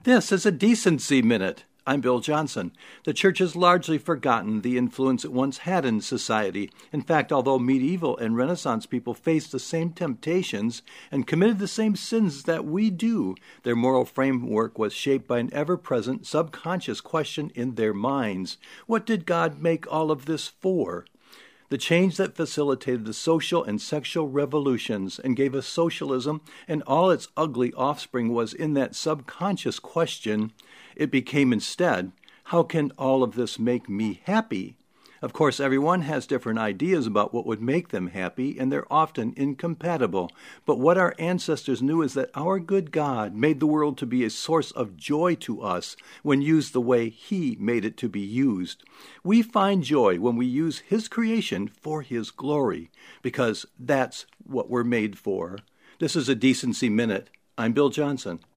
This is a Decency Minute. I'm Bill Johnson. The church has largely forgotten the influence it once had in society. In fact, although medieval and Renaissance people faced the same temptations and committed the same sins that we do, their moral framework was shaped by an ever-present subconscious question in their minds. What did God make all of this for? The change that facilitated the social and sexual revolutions and gave us socialism and all its ugly offspring was in that subconscious question. It became instead, how can all of this make me happy? Of course, everyone has different ideas about what would make them happy, and they're often incompatible. But what our ancestors knew is that our good God made the world to be a source of joy to us when used the way He made it to be used. We find joy when we use His creation for His glory, because that's what we're made for. This is a Decency Minute. I'm Bill Johnson.